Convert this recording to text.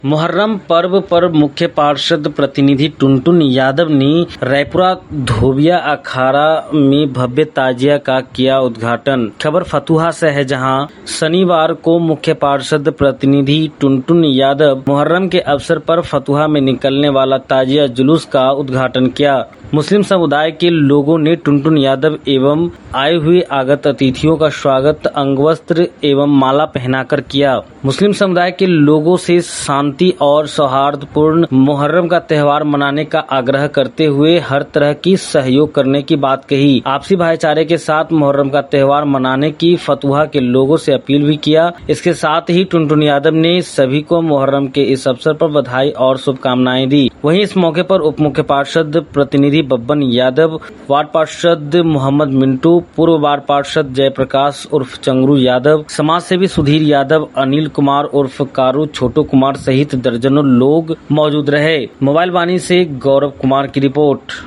मुहर्रम पर्व पर मुख्य पार्षद प्रतिनिधि टुनटुन यादव ने रायपुरा धोबिया अखाड़ा में भव्य ताजिया का किया उद्घाटन। खबर फतुहा से है, जहां शनिवार को मुख्य पार्षद प्रतिनिधि टुनटुन यादव मुहर्रम के अवसर पर फतुहा में निकलने वाला ताजिया जुलूस का उद्घाटन किया। मुस्लिम समुदाय के लोगों ने टुनटुन यादव एवं आए हुए आगत अतिथियों का स्वागत अंगवस्त्र एवं माला पहनाकर किया। मुस्लिम समुदाय के लोगों से शांति और सौहार्दपूर्ण मुहर्रम का त्योहार मनाने का आग्रह करते हुए हर तरह की सहयोग करने की बात कही। आपसी भाईचारे के साथ मुहर्रम का त्योहार मनाने की फतुहा के लोगों से अपील भी किया। इसके साथ ही टुनटुन यादव ने सभी को मुहर्रम के इस अवसर पर बधाई और शुभकामनाएं दी। वहीं इस मौके पर उप मुख्य पार्षद प्रतिनिधि बब्बन यादव, वार्ड पार्षद मोहम्मद मिंटू, पूर्व वार्ड पार्षद जयप्रकाश उर्फ चंगरू यादव, समाज सेवी सुधीर यादव, अनिल कुमार उर्फ कारू, छोटू कुमार सहित दर्जनों लोग मौजूद रहे। मोबाइल वाणी से गौरव कुमार की रिपोर्ट।